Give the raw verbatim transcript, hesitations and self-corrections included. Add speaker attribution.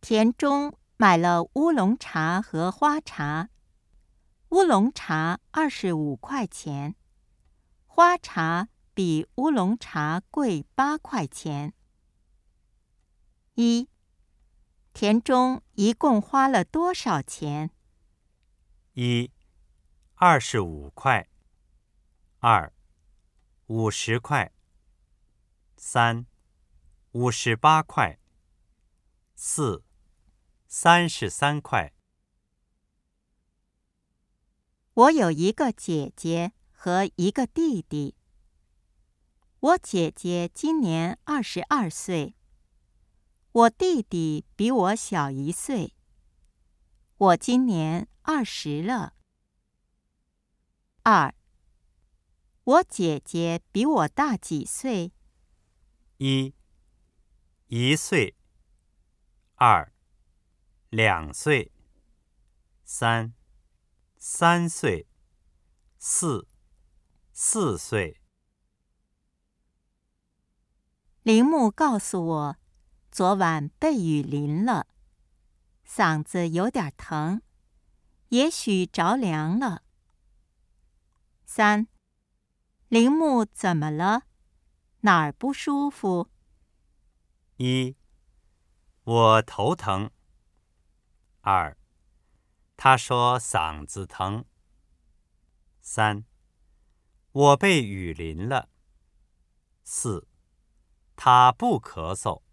Speaker 1: 田中买了乌龙茶和花茶，乌龙茶二十五块钱，花茶比乌龙茶贵八块钱。一，田中一共花了多少钱？
Speaker 2: 一，二十五块。二，五十块。三，五十八块。四，三十三块。
Speaker 1: 我有一个姐姐和一个弟弟。我姐姐今年二十二岁，我弟弟比我小一岁。我今年二十了。二，我姐姐比我大几岁？
Speaker 2: 一，一岁。二，两岁。三，三岁。四，四岁。
Speaker 1: 铃木告诉我，昨晚被雨淋了，嗓子有点疼，也许着凉了。三，铃木怎么了？哪儿不舒服？
Speaker 2: 一，我头疼。二，他说嗓子疼。三，我被雨淋了。四，他不咳嗽。